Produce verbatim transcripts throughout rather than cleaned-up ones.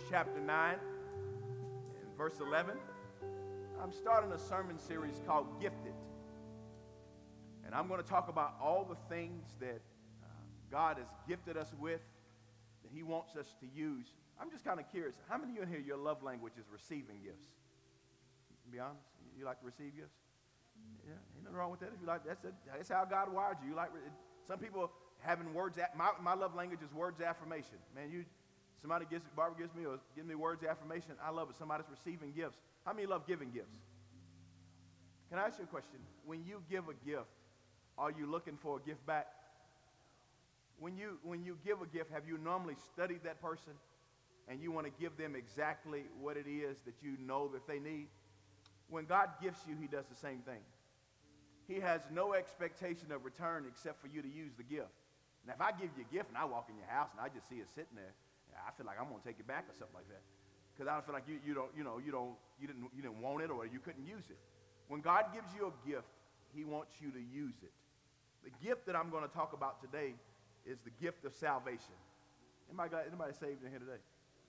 chapter nine and verse eleven. I'm starting a sermon series called Gifted. And I'm going to talk about all the things that uh, God has gifted us with, that he wants us to use. I'm just kind of curious, how many of you in here, your love language is receiving gifts? To be honest, you like to receive gifts? Yeah, ain't nothing wrong with that. If you like, that's it. That's how God wired you. You like some people having words. My my love language is words of affirmation. Man, you somebody gives Barbara gives me or gives me words of affirmation. I love it. Somebody's receiving gifts. How many love giving gifts? Can I ask you a question? When you give a gift, are you looking for a gift back? When you when you give a gift, have you normally studied that person, and you want to give them exactly what it is that you know that they need? When God gifts you, he does the same thing. He has no expectation of return except for you to use the gift. Now, if I give you a gift and I walk in your house and I just see it sitting there, I feel like I'm going to take it back or something like that. Because I don't feel like you, you don't, you know, you don't, you didn't, you didn't want it or you couldn't use it. When God gives you a gift, he wants you to use it. The gift that I'm going to talk about today is the gift of salvation. Anybody got, anybody saved in here today?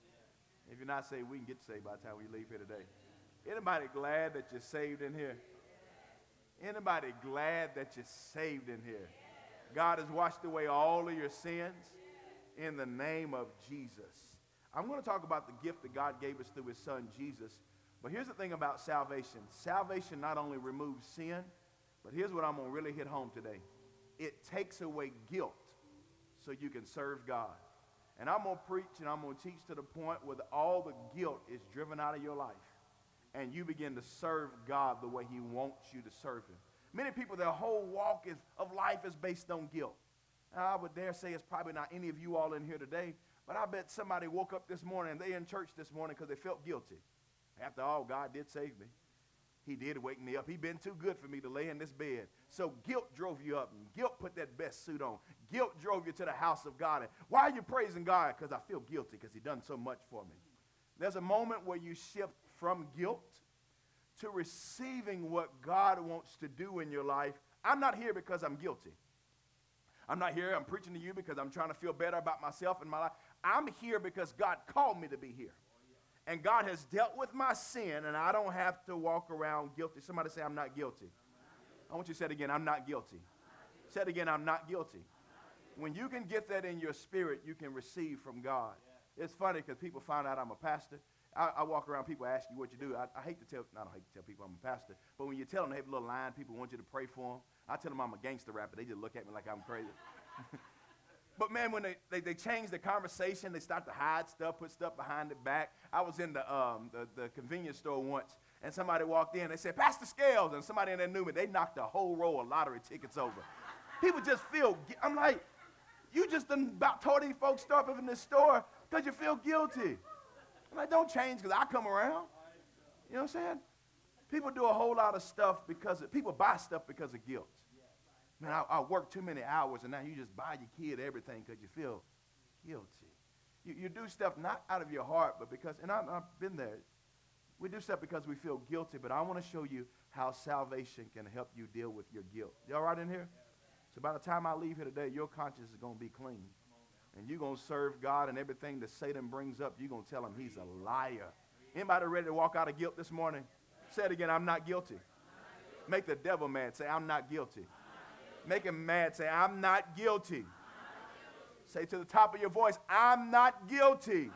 If you're not saved, we can get saved by the time we leave here today. Anybody glad that you're saved in here? Anybody glad that you're saved in here? God has washed away all of your sins in the name of Jesus. I'm going to talk about the gift that God gave us through his son, Jesus. But here's the thing about salvation. Salvation not only removes sin, but here's what I'm going to really hit home today. It takes away guilt so you can serve God. And I'm going to preach and I'm going to teach to the point where all the guilt is driven out of your life. And you begin to serve God the way he wants you to serve him. Many people, their whole walk is, of life is based on guilt. Now, I would dare say it's probably not any of you all in here today, but I bet somebody woke up this morning and they in church this morning because they felt guilty. After all, God did save me. He did wake me up. He's been too good for me to lay in this bed. So guilt drove you up, and guilt put that best suit on. Guilt drove you to the house of God. And why are you praising God? Because I feel guilty because he done so much for me. There's a moment where you shift from guilt to receiving what God wants to do in your life. I'm not here because I'm guilty. I'm not here, I'm preaching to you because I'm trying to feel better about myself and my life. I'm here because God called me to be here. And God has dealt with my sin, and I don't have to walk around guilty. Somebody say, I'm not guilty. I want you to say it again, I'm not guilty. Say it again, I'm not guilty. When you can get that in your spirit, you can receive from God. It's funny because people find out I'm a pastor. I, I walk around, people ask you what you do. I, I hate to tell, I don't hate to tell people I'm a pastor, but when you tell them they have a little line, people want you to pray for them. I tell them I'm a gangster rapper. They just look at me like I'm crazy. But man, when they, they, they change the conversation, they start to hide stuff, put stuff behind the back. I was in the, um, the, the convenience store once, and somebody walked in. They said, Pastor Scales, and somebody in there knew me. They knocked a whole row of lottery tickets over. People just feel, I'm like, you just done about told these folks stuff in this store because you feel guilty. I'm like, don't change because I come around. You know what I'm saying? People do a whole lot of stuff because, of, people buy stuff because of guilt. Man, I, I work too many hours, and now you just buy your kid everything because you feel guilty. You, you do stuff not out of your heart, but because, and I, I've been there. We do stuff because we feel guilty, but I want to show you how salvation can help you deal with your guilt. You all right in here? So by the time I leave here today, your conscience is going to be clean. And you're going to serve God, and everything that Satan brings up, you're going to tell him he's a liar. Anybody ready to walk out of guilt this morning? Say it again, I'm not guilty. Make the devil mad. Say, I'm not guilty. Make him mad. Say, I'm not guilty. Say to the top of your voice, I'm not guilty.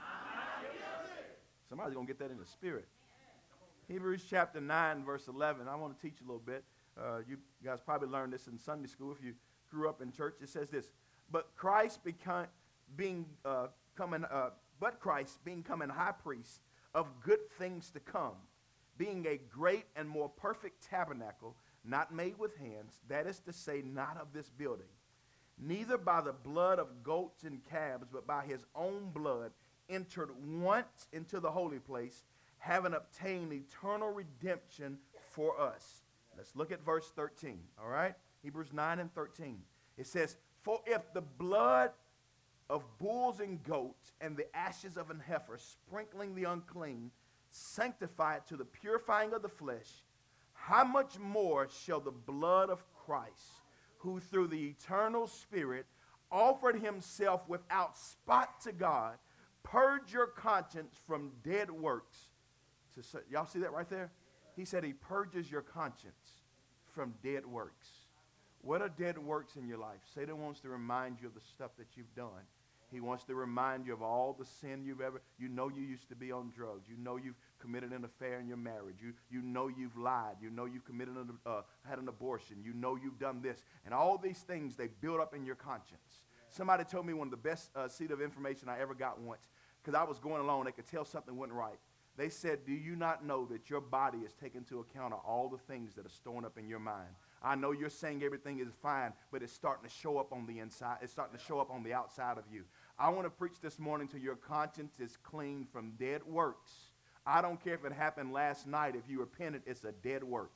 Somebody's going to get that in the spirit. Hebrews chapter nine, verse eleven. I want to teach you a little bit. Uh, you guys probably learned this in Sunday school if you grew up in church. It says this, but Christ become, being, uh, coming, uh, but Christ being coming high priest of good things to come, being a great and more perfect tabernacle, not made with hands, that is to say, not of this building, neither by the blood of goats and calves, but by his own blood, entered once into the holy place, having obtained eternal redemption for us. Let's look at verse thirteen, all right? Hebrews nine and thirteen. It says, for if the blood of bulls and goats and the ashes of an heifer, sprinkling the unclean, sanctify it to the purifying of the flesh, how much more shall the blood of Christ, who through the eternal Spirit offered himself without spot to God, purge your conscience from dead works. To, y'all see that right there? He said he purges your conscience from dead works. What are dead works in your life? Satan wants to remind you of the stuff that you've done. He wants to remind you of all the sin you've ever, you know you used to be on drugs. You know you've committed an affair in your marriage. You, you know you've lied. You know you've committed, an, uh, had an abortion. You know you've done this. And all these things, they build up in your conscience. Somebody told me one of the best uh, seed of information I ever got once, because I was going along, they could tell something wasn't right. They said, do you not know that your body is taking into account of all the things that are stored up in your mind? I know you're saying everything is fine, but it's starting to show up on the inside. It's starting to show up on the outside of you. I want to preach this morning to your conscience is clean from dead works. I don't care if it happened last night. If you repented, it's a dead work.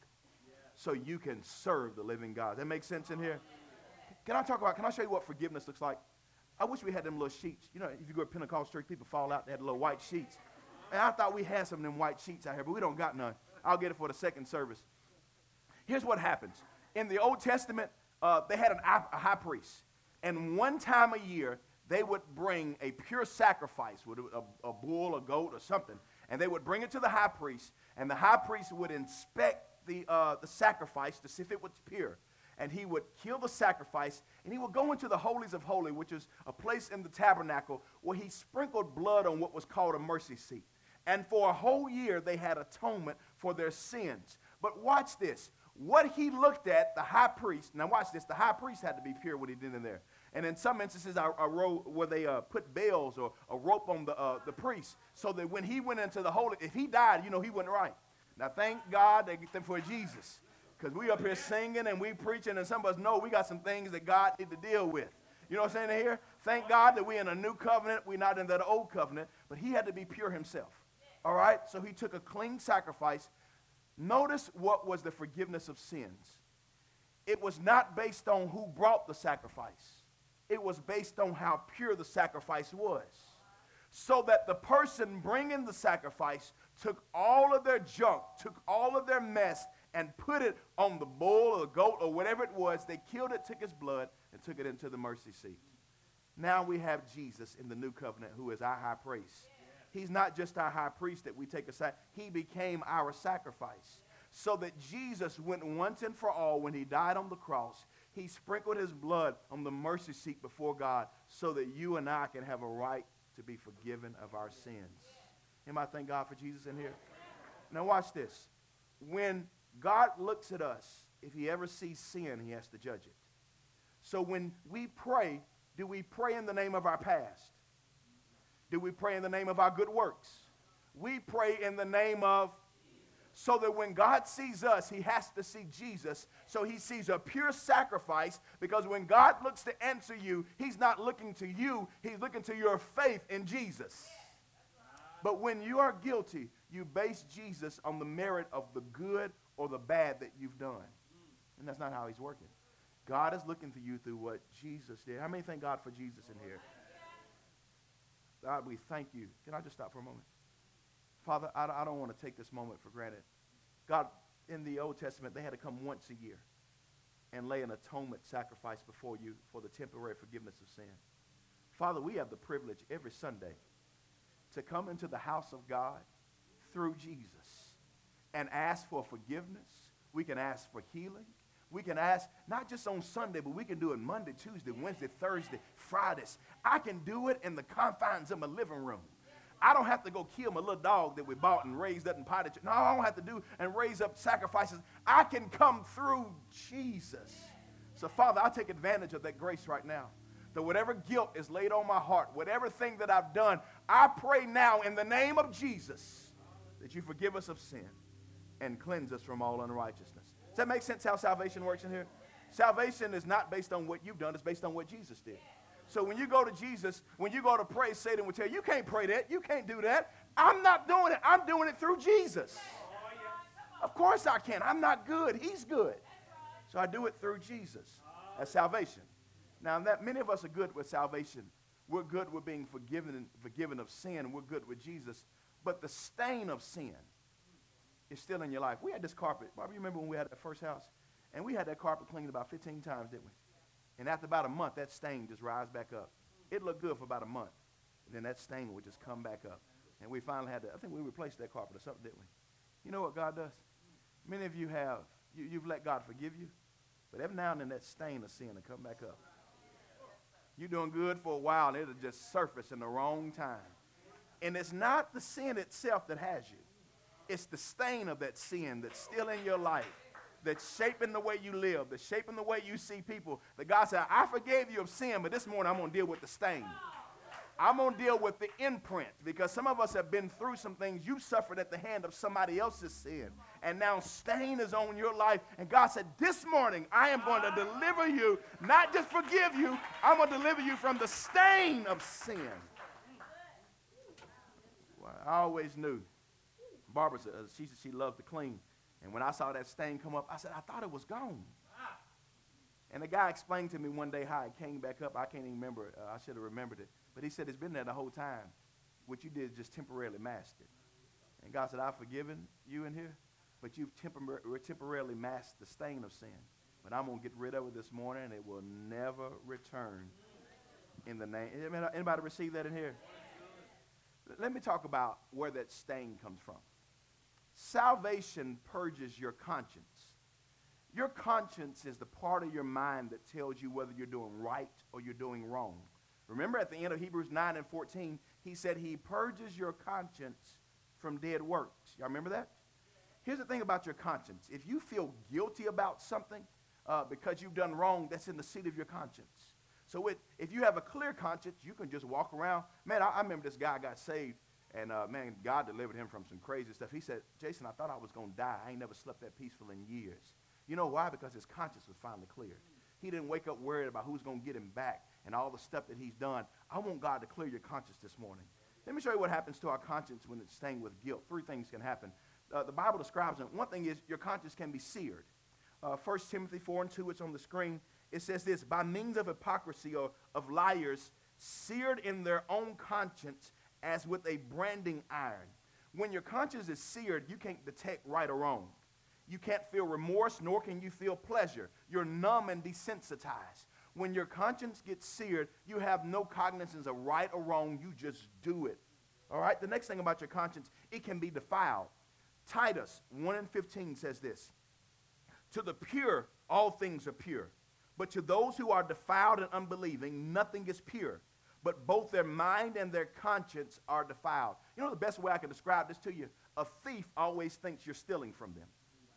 So you can serve the living God. That makes sense in here? Can I talk about, can I show you what forgiveness looks like? I wish we had them little sheets. You know, if you go to Pentecostal church, people fall out, they had little white sheets. And I thought we had some of them white sheets out here, but we don't got none. I'll get it for the second service. Here's what happens. In the Old Testament, uh, they had an, a high priest. And one time a year, they would bring a pure sacrifice with a, a bull, a goat, or something. And they would bring it to the high priest. And the high priest would inspect the, uh, the sacrifice to see if it was pure. And he would kill the sacrifice, and he would go into the holies of holies, which is a place in the tabernacle where he sprinkled blood on what was called a mercy seat. And for a whole year, they had atonement for their sins. But watch this. What he looked at, the high priest, now watch this, the high priest had to be pure what he did in there. And in some instances, a, a rope where they uh, put bells or a rope on the, uh, the priest, so that when he went into the holy, if he died, you know he wasn't right. Now thank God for Jesus, because we up here singing and we preaching, and some of us know we got some things that God need to deal with. You know what I'm saying here? Thank God that we're in a new covenant. We're not in that old covenant, but he had to be pure himself. All right? So he took a clean sacrifice. Notice what was the forgiveness of sins. It was not based on who brought the sacrifice. It was based on how pure the sacrifice was. So that the person bringing the sacrifice took all of their junk, took all of their mess, and put it on the bull or the goat or whatever it was. They killed it, took his blood, and took it into the mercy seat. Now we have Jesus in the new covenant, who is our high priest. He's not just our high priest that we take aside. He became our sacrifice. So that Jesus went once and for all when he died on the cross. He sprinkled his blood on the mercy seat before God so that you and I can have a right to be forgiven of our sins. Anybody thank God for Jesus in here? Now watch this. When God looks at us, if he ever sees sin, he has to judge it. So when we pray, do we pray in the name of our past? Do we pray in the name of our good works? We pray in the name of, so that when God sees us, he has to see Jesus. So he sees a pure sacrifice, because when God looks to answer you, he's not looking to you, he's looking to your faith in Jesus. But when you are guilty, you base Jesus on the merit of the good or the bad that you've done. And that's not how he's working. God is looking to you through what Jesus did. How many thank God for Jesus in here? God, we thank you. Can I just stop for a moment? Father, I, I don't want to take this moment for granted. God, in the Old Testament, they had to come once a year and lay an atonement sacrifice before you for the temporary forgiveness of sin. Father, we have the privilege every Sunday to come into the house of God through Jesus and ask for forgiveness. We can ask for healing. We can ask, not just on Sunday, but we can do it Monday, Tuesday, Wednesday, Thursday, Fridays. I can do it in the confines of my living room. I don't have to go kill my little dog that we bought and raised up in pottage. No, I don't have to do and raise up sacrifices. I can come through Jesus. So, Father, I take advantage of that grace right now. That whatever guilt is laid on my heart, whatever thing that I've done, I pray now in the name of Jesus that you forgive us of sin and cleanse us from all unrighteousness. Does that make sense how salvation works in here? Salvation is not based on what you've done. It's based on what Jesus did. So when you go to Jesus, when you go to pray, Satan will tell you, you can't pray that. You can't do that. I'm not doing it. I'm doing it through Jesus. Of course I can. I'm not good. He's good. So I do it through Jesus as salvation. Now, that many of us are good with salvation. We're good with being forgiven, forgiven of sin. We're good with Jesus. But the stain of sin is still in your life. We had this carpet. Barbara, you remember when we had that first house? And we had that carpet cleaned about fifteen times, didn't we? And after about a month, that stain just rise back up. It looked good for about a month. And then that stain would just come back up. And we finally had to, I think we replaced that carpet or something, didn't we? You know what God does? Many of you have, you, you've let God forgive you, but every now and then that stain of sin will come back up. You're doing good for a while, and it'll just surface in the wrong time. And it's not the sin itself that has you. It's the stain of that sin that's still in your life, that's shaping the way you live, that's shaping the way you see people. That God said, I forgave you of sin, but this morning I'm going to deal with the stain. I'm going to deal with the imprint, because some of us have been through some things you suffered at the hand of somebody else's sin. And now stain is on your life. And God said, this morning I am going to deliver you, not just forgive you, I'm going to deliver you from the stain of sin. Well, I always knew. Barbara said, she said she loved to clean. And when I saw that stain come up, I said, I thought it was gone. And the guy explained to me one day how it came back up. I can't even remember it. Uh, I should have remembered it. But he said, it's been there the whole time. What you did is just temporarily masked it. And God said, I've forgiven you in here, but you've tempor- temporarily masked the stain of sin. But I'm going to get rid of it this morning, and it will never return in the name. Anybody receive that in here? Let me talk about where that stain comes from. Salvation purges your conscience. Your conscience is the part of your mind that tells you whether you're doing right or you're doing wrong. Remember at the end of Hebrews nine and fourteen, he said he purges your conscience from dead works. Y'all remember that? Here's the thing about your conscience. If you feel guilty about something uh, because you've done wrong, that's in the seat of your conscience. So it, if you have a clear conscience, you can just walk around. Man, I, I remember this guy got saved, and uh, man, God delivered him from some crazy stuff. He said, Jason, I thought I was going to die. I ain't never slept that peaceful in years. You know why? Because his conscience was finally cleared. He didn't wake up worried about who's going to get him back and all the stuff that he's done. I want God to clear your conscience this morning. Let me show you what happens to our conscience when it's stained with guilt. Three things can happen. Uh, the Bible describes it. One thing is your conscience can be seared. Uh, First Timothy four and two, it's on the screen. It says this, by means of hypocrisy or of liars, seared in their own conscience as with a branding iron. When your conscience is seared, you can't detect right or wrong. You can't feel remorse, nor can you feel pleasure. You're numb and desensitized. When your conscience gets seared, you have no cognizance of right or wrong. You just do it. All right? The next thing about your conscience, it can be defiled. Titus one and fifteen says this, to the pure, all things are pure. But to those who are defiled and unbelieving, nothing is pure. But both their mind and their conscience are defiled. You know the best way I can describe this to you? A thief always thinks you're stealing from them.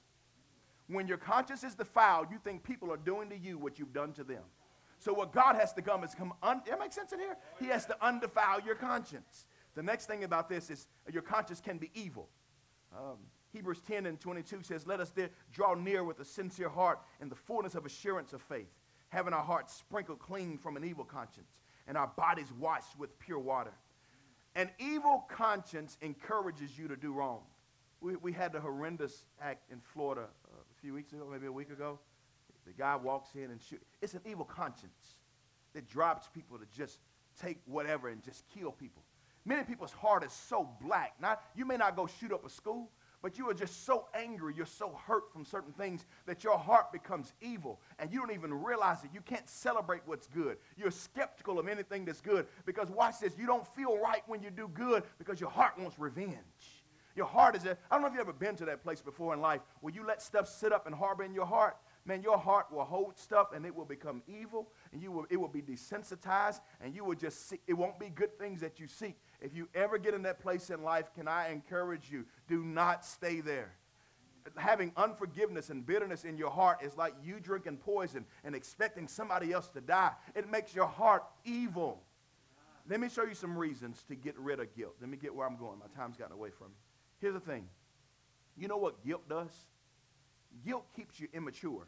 When your conscience is defiled, you think people are doing to you what you've done to them. So what God has to come is come, un- that makes sense in here? He has to undefile your conscience. The next thing about this is your conscience can be evil. Um, Hebrews ten and twenty-two says, let us there draw near with a sincere heart in the fullness of assurance of faith, having our hearts sprinkled clean from an evil conscience and our bodies washed with pure water. An evil conscience encourages you to do wrong. We, we had the horrendous act in Florida uh, a few weeks ago, maybe a week ago. The guy walks in and shoots. It's an evil conscience that drives people to just take whatever and just kill people. Many people's heart is so black. Not, you may not go shoot up a school, but you are just so angry, you're so hurt from certain things that your heart becomes evil, and you don't even realize it. You can't celebrate what's good. You're skeptical of anything that's good because, watch this, you don't feel right when you do good because your heart wants revenge. Your heart is, a, I don't know if you've ever been to that place before in life where you let stuff sit up and harbor in your heart. Man, your heart will hold stuff and it will become evil, and you will, it will be desensitized, and you will just see, it won't be good things that you seek. If you ever get in that place in life, can I encourage you, do not stay there. Having unforgiveness and bitterness in your heart is like you drinking poison and expecting somebody else to die. It makes your heart evil. Let me show you some reasons to get rid of guilt. Let me get where I'm going. My time's gotten away from me. Here's the thing. You know what guilt does? Guilt keeps you immature.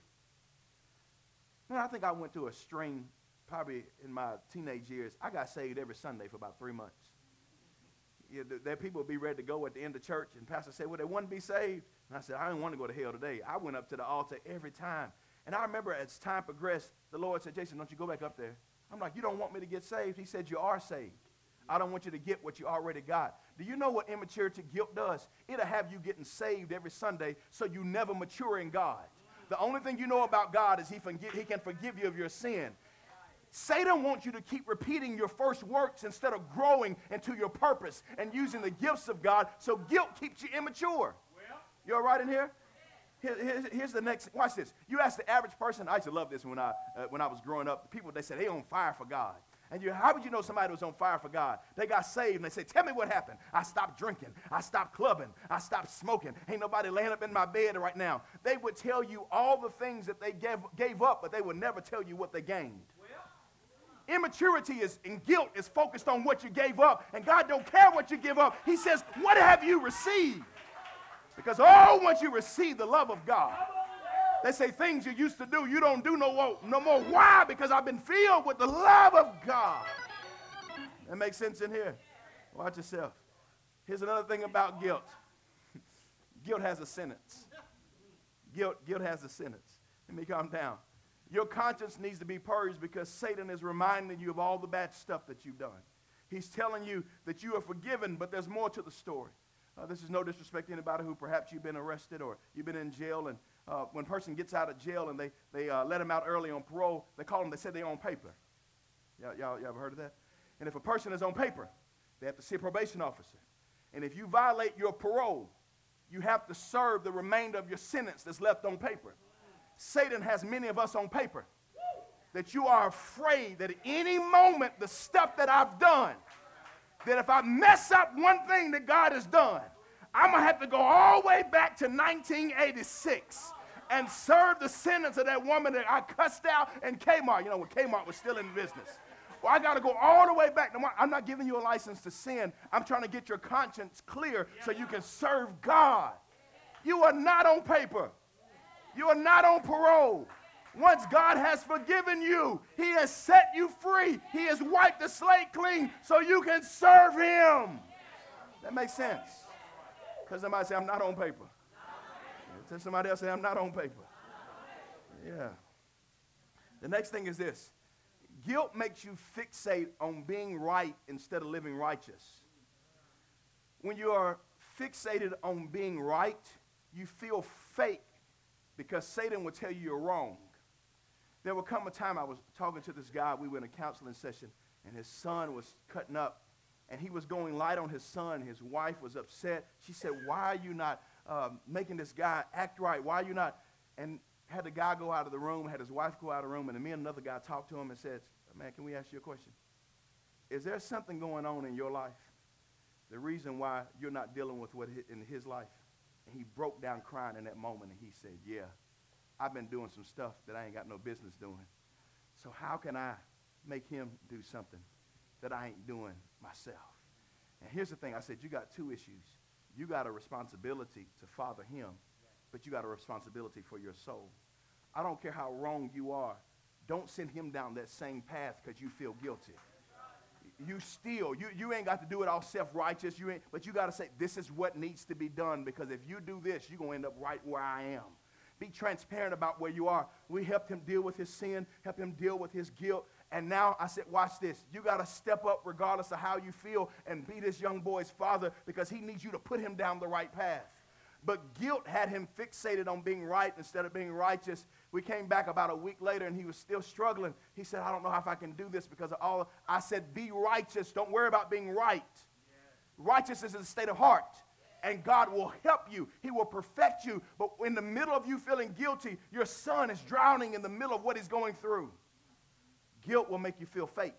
Man, I think I went through a string probably in my teenage years. I got saved every Sunday for about three months. Yeah, there people would be ready to go at the end of church, and pastor said, well, they want to be saved. And I said, I didn't want to go to hell today. I went up to the altar every time. And I remember as time progressed, the Lord said, Jason, don't you go back up there. I'm like, you don't want me to get saved? He said, you are saved. I don't want you to get what you already got. Do you know what immaturity guilt does? It'll have you getting saved every Sunday so you never mature in God. The only thing you know about God is he, forgive, he can forgive you of your sin. Satan wants you to keep repeating your first works instead of growing into your purpose and using the gifts of God, so guilt keeps you immature. You all right in here? Here, here's, here's the next, watch this. You ask the average person, I used to love this when I, uh, when I was growing up, people, they said, they on fire for God. And you, how would you know somebody was on fire for God? They got saved and they say, tell me what happened. I stopped drinking. I stopped clubbing. I stopped smoking. Ain't nobody laying up in my bed right now. They would tell you all the things that they gave, gave up, but they would never tell you what they gained. Immaturity is, and guilt is focused on what you gave up, and God don't care what you give up. He says, what have you received? Because, oh, once you receive the love of God, they say things you used to do, you don't do no more. No more. Why? Because I've been filled with the love of God. That makes sense in here. Watch yourself. Here's another thing about guilt. Guilt has a sentence. Guilt, guilt has a sentence. Let me calm down. Your conscience needs to be purged because Satan is reminding you of all the bad stuff that you've done. He's telling you that you are forgiven, but there's more to the story. Uh, this is no disrespect to anybody who perhaps you've been arrested or you've been in jail, and uh, when a person gets out of jail and they, they uh, let him out early on parole, they call them, they say they're on paper. Y'all, y'all, y'all ever heard of that? And if a person is on paper, they have to see a probation officer. And if you violate your parole, you have to serve the remainder of your sentence that's left on paper. Satan has many of us on paper that you are afraid that at any moment the stuff that I've done, that if I mess up one thing that God has done, I'm going to have to go all the way back to nineteen eighty-six and serve the sentence of that woman that I cussed out in Kmart, you know, when Kmart was still in business. Well, I got to go all the way back. I'm not giving you a license to sin. I'm trying to get your conscience clear so you can serve God. You are not on paper. You are not on parole. Once God has forgiven you, he has set you free. He has wiped the slate clean so you can serve him. That makes sense. Because somebody say, I'm not on paper. Tell somebody else, say, I'm not on paper. Yeah. The next thing is this. Guilt makes you fixate on being right instead of living righteous. When you are fixated on being right, you feel fake because Satan will tell you you're wrong. There will come a time, I was talking to this guy, we were in a counseling session, and his son was cutting up, and he was going light on his son. His wife was upset. She said, why are you not um, making this guy act right? Why are you not? And had the guy go out of the room, had his wife go out of the room, and me and another guy talked to him and said, man, can we ask you a question? Is there something going on in your life? The reason why you're not dealing with what in his life? And he broke down crying in that moment, and he said, yeah, I've been doing some stuff that I ain't got no business doing. So how can I make him do something that I ain't doing myself? And here's the thing. I said, you got two issues. You got a responsibility to father him, but you got a responsibility for your soul. I don't care how wrong you are. Don't send him down that same path because you feel guilty. You still, you, you ain't got to do it all self-righteous, you ain't, but you got to say, this is what needs to be done, because if you do this, you're going to end up right where I am. Be transparent about where you are. We helped him deal with his sin, help him deal with his guilt, and now I said, watch this. You got to step up regardless of how you feel and be this young boy's father, because he needs you to put him down the right path. But guilt had him fixated on being right instead of being righteous. We came back about a week later, and he was still struggling. He said, I don't know if I can do this because of all. I said, be righteous. Don't worry about being right. Yeah. Righteousness is a state of heart, and God will help you. He will perfect you. But in the middle of you feeling guilty, your son is drowning in the middle of what he's going through. Guilt will make you feel fake,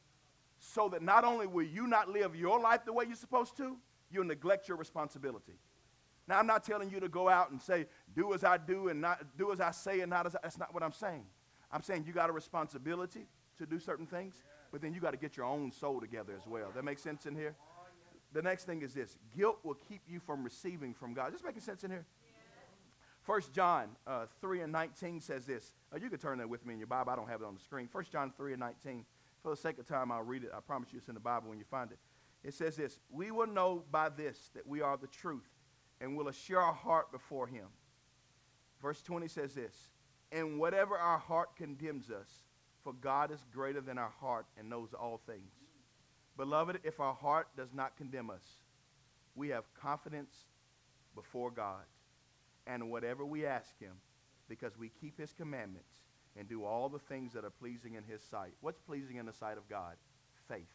so that not only will you not live your life the way you're supposed to, you'll neglect your responsibility. Now, I'm not telling you to go out and say, do as I do and not do as I say and not as I, that's not what I'm saying. I'm saying you got a responsibility to do certain things, but then you got to get your own soul together as well. That makes sense in here? The next thing is this. Guilt will keep you from receiving from God. Is this making sense in here? First John uh, three and nineteen says this. Uh, you can turn that with me in your Bible. I don't have it on the screen. First John three and nineteen. For the sake of time, I'll read it. I promise you it's in the Bible when you find it. It says this. We will know by this that we are the truth, and will assure our heart before him. Verse twenty says this, and whatever our heart condemns us, for God is greater than our heart and knows all things. Beloved, if our heart does not condemn us, we have confidence before God. And whatever we ask him, because we keep his commandments, and do all the things that are pleasing in his sight. What's pleasing in the sight of God? Faith.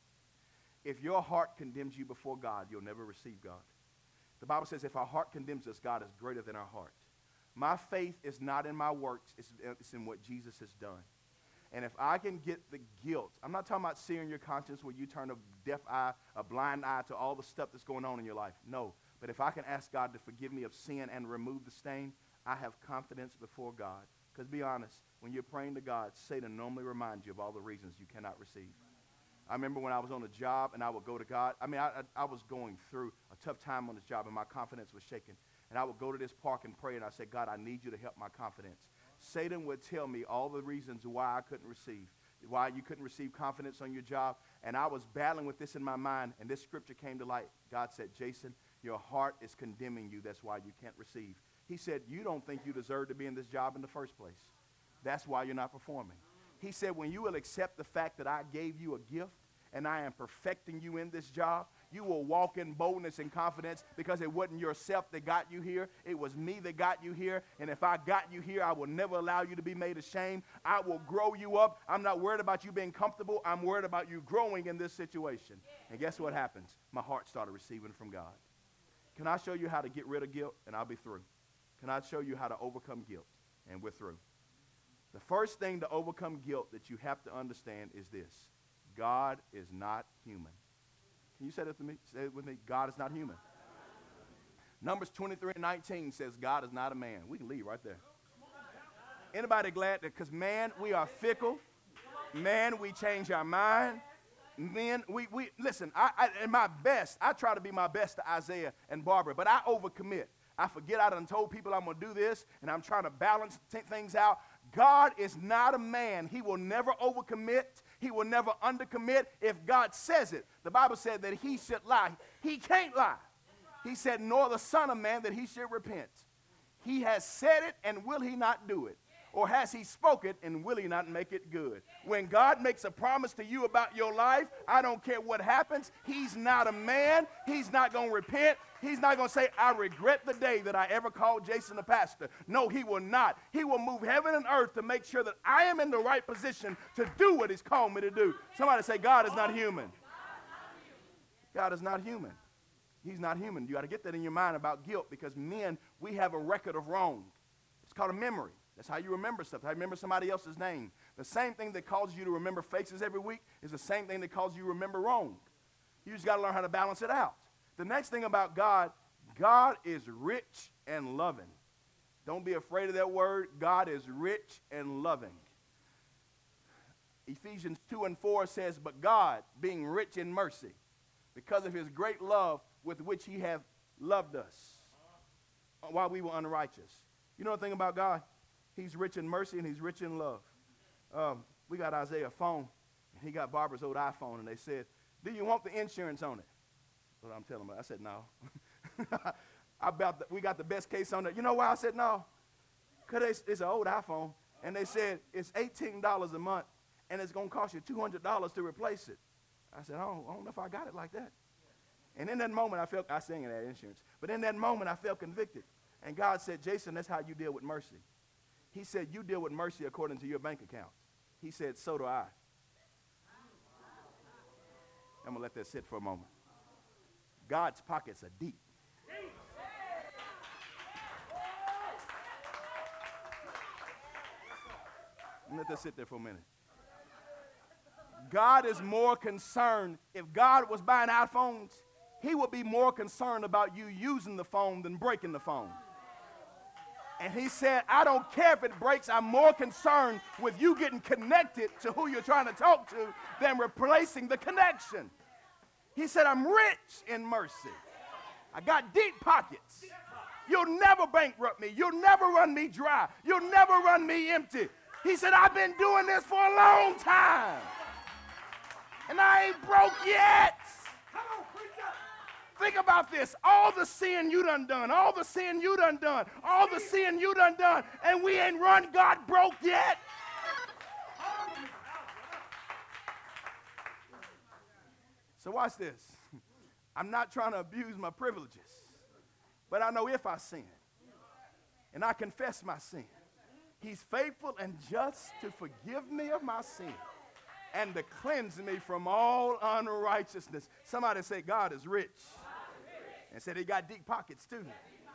If your heart condemns you before God, you'll never receive God. The Bible says if our heart condemns us, God is greater than our heart. My faith is not in my works. It's, it's in what Jesus has done. And if I can get the guilt, I'm not talking about searing your conscience where you turn a deaf eye, a blind eye to all the stuff that's going on in your life. No. But if I can ask God to forgive me of sin and remove the stain, I have confidence before God. Because be honest, when you're praying to God, Satan normally reminds you of all the reasons you cannot receive. I remember when I was on a job and I would go to God. I mean, I, I, I was going through a tough time on this job and my confidence was shaken. And I would go to this park and pray and I said, God, I need you to help my confidence. Satan would tell me all the reasons why I couldn't receive, why you couldn't receive confidence on your job. And I was battling with this in my mind, and this scripture came to light. God said, Jason, your heart is condemning you. That's why you can't receive. He said, you don't think you deserve to be in this job in the first place. That's why you're not performing. He said, when you will accept the fact that I gave you a gift and I am perfecting you in this job, you will walk in boldness and confidence because it wasn't yourself that got you here. It was me that got you here. And if I got you here, I will never allow you to be made ashamed. I will grow you up. I'm not worried about you being comfortable. I'm worried about you growing in this situation. And guess what happens? My heart started receiving from God. Can I show you how to get rid of guilt? And I'll be through. Can I show you how to overcome guilt? And we're through. The first thing to overcome guilt that you have to understand is this. God is not human. Can you say that to me? Say it with me. God is not human. Numbers twenty-three and nineteen says God is not a man. We can leave right there. Anybody glad that? Because, man, we are fickle. Man, we change our mind. Men, we, we listen, I, I, in my best, I try to be my best to Isaiah and Barbara, but I overcommit. I forget I done told people I'm going to do this, and I'm trying to balance t- things out. God is not a man. He will never overcommit. He will never undercommit. If God says it, the Bible said that he should lie. He can't lie. He said, nor the Son of Man that he should repent. He has said it, and will he not do it? Or has he spoken, and will he not make it good? When God makes a promise to you about your life, I don't care what happens. He's not a man. He's not going to repent. He's not going to say, I regret the day that I ever called Jason a pastor. No, he will not. He will move heaven and earth to make sure that I am in the right position to do what he's called me to do. Somebody say, God is not human. God is not human. He's not human. You got to get that in your mind about guilt, because men, we have a record of wrong. It's called a memory. That's how you remember stuff. How you remember somebody else's name. The same thing that causes you to remember faces every week is the same thing that causes you to remember wrong. You just got to learn how to balance it out. The next thing about God, God is rich and loving. Don't be afraid of that word. God is rich and loving. Ephesians two and four says, but God, being rich in mercy, because of his great love with which he hath loved us while we were unrighteous. You know the thing about God? He's rich in mercy and he's rich in love. Um, we got Isaiah a phone, and he got Barbara's old iPhone, and they said, do you want the insurance on it? Well, I'm telling them. I said, no. I about the, we got the best case on it. You know why I said no? Because it's an old iPhone, and they said it's eighteen dollars a month, and it's going to cost you two hundred dollars to replace it. I said, I don't, I don't know if I got it like that. And in that moment, I felt, I sang in that insurance, but in that moment, I felt convicted. And God said, Jason, that's how you deal with mercy. He said, you deal with mercy according to your bank account. He said, so do I. I'm going to let that sit for a moment. God's pockets are deep. Let that sit there for a minute. God is more concerned. If God was buying iPhones, he would be more concerned about you using the phone than breaking the phone. And he said, I don't care if it breaks. I'm more concerned with you getting connected to who you're trying to talk to than replacing the connection. He said, I'm rich in mercy. I got deep pockets. You'll never bankrupt me. You'll never run me dry. You'll never run me empty. He said, I've been doing this for a long time. And I ain't broke yet. Think about this. All the sin you done done. All the sin you done done. All the sin you done done. And we ain't run God broke yet. So watch this. I'm not trying to abuse my privileges. But I know if I sin and I confess my sin, He's faithful and just to forgive me of my sin and to cleanse me from all unrighteousness. Somebody say, God is rich. And said he got deep pockets too.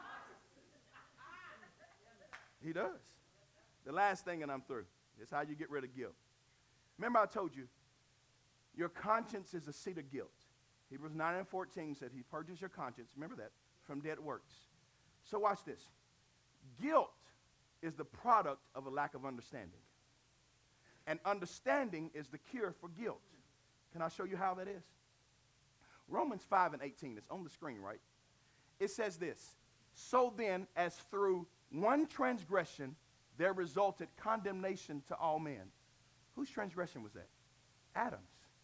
He does. The last thing, and I'm through, is how you get rid of guilt. Remember I told you, your conscience is a seat of guilt. Hebrews nine and fourteen said he purges your conscience, remember that, from dead works. So watch this. Guilt is the product of a lack of understanding. And understanding is the cure for guilt. Can I show you how that is? Romans five and eighteen, it's on the screen, right? It says this, so then as through one transgression there resulted condemnation to all men. Whose transgression was that? Adam's.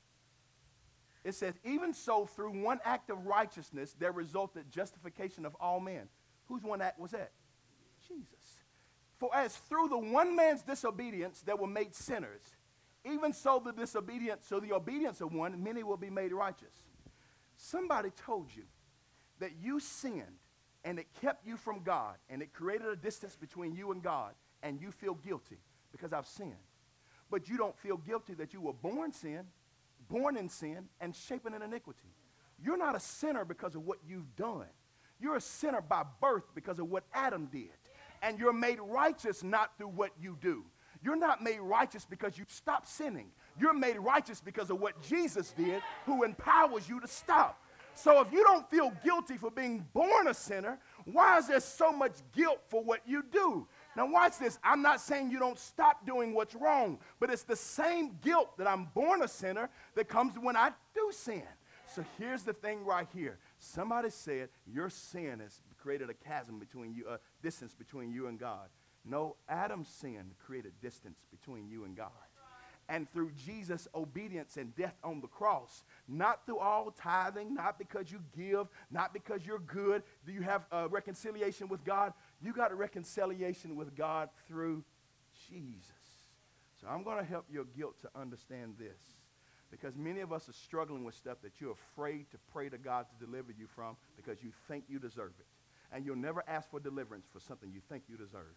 It says, even so through one act of righteousness there resulted justification of all men. Whose one act was that? Jesus. For as through the one man's disobedience there were made sinners, even so the disobedience, so the obedience of one, many will be made righteous. Somebody told you that you sinned and it kept you from God and it created a distance between you and God and you feel guilty because I've sinned. But you don't feel guilty that you were born sin, born in sin, and shapen in iniquity. You're not a sinner because of what you've done. You're a sinner by birth because of what Adam did. And you're made righteous not through what you do. You're not made righteous because you stopped sinning. You're made righteous because of what Jesus did, who empowers you to stop. So if you don't feel guilty for being born a sinner, why is there so much guilt for what you do? Now watch this. I'm not saying you don't stop doing what's wrong, but it's the same guilt that I'm born a sinner that comes when I do sin. So here's the thing right here. Somebody said your sin has created a chasm between you, a distance between you and God. No, Adam's sin created distance between you and God. And through Jesus' obedience and death on the cross, not through all tithing, not because you give, not because you're good, do you have a reconciliation with God? You got a reconciliation with God through Jesus. So I'm going to help your guilt to understand this, because many of us are struggling with stuff that you're afraid to pray to God to deliver you from because you think you deserve it. And you'll never ask for deliverance for something you think you deserve.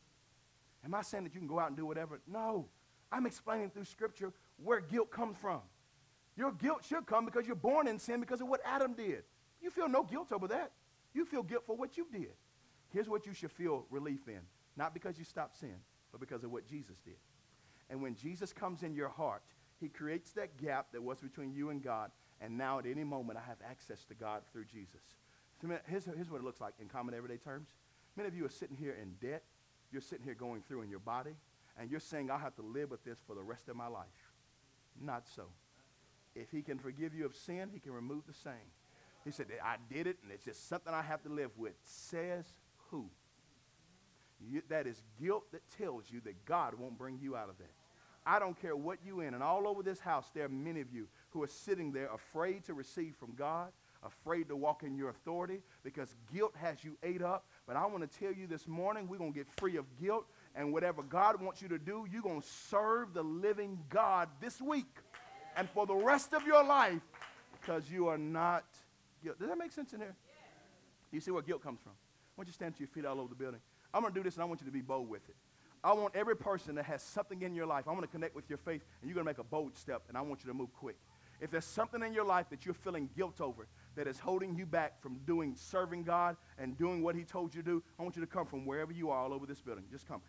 Am I saying that you can go out and do whatever? No. I'm explaining through Scripture where guilt comes from. Your guilt should come because you're born in sin because of what Adam did. You feel no guilt over that. You feel guilt for what you did. Here's what you should feel relief in. Not because you stopped sin, but because of what Jesus did. And when Jesus comes in your heart, he creates that gap that was between you and God, and now at any moment I have access to God through Jesus. So here's, here's what it looks like in common everyday terms. Many of you are sitting here in debt. You're sitting here going through in your body, and you're saying, I'll have to live with this for the rest of my life. Not so. If he can forgive you of sin, he can remove the same. He said, I did it, and it's just something I have to live with. Says who? You, that is guilt that tells you that God won't bring you out of that. I don't care what you in, and all over this house, there are many of you who are sitting there afraid to receive from God, afraid to walk in your authority because guilt has you ate up. But I want to tell you this morning, we're going to get free of guilt, and whatever God wants you to do, you're going to serve the living God this week and for the rest of your life because you are not guilty. Does that make sense in here? You see where guilt comes from? I want you to stand to your feet all over the building. I'm going to do this, and I want you to be bold with it. I want every person that has something in your life, I want to connect with your faith, and you're going to make a bold step, and I want you to move quick. If there's something in your life that you're feeling guilt over that is holding you back from doing, serving God and doing what he told you to do, I want you to come from wherever you are all over this building. Just come.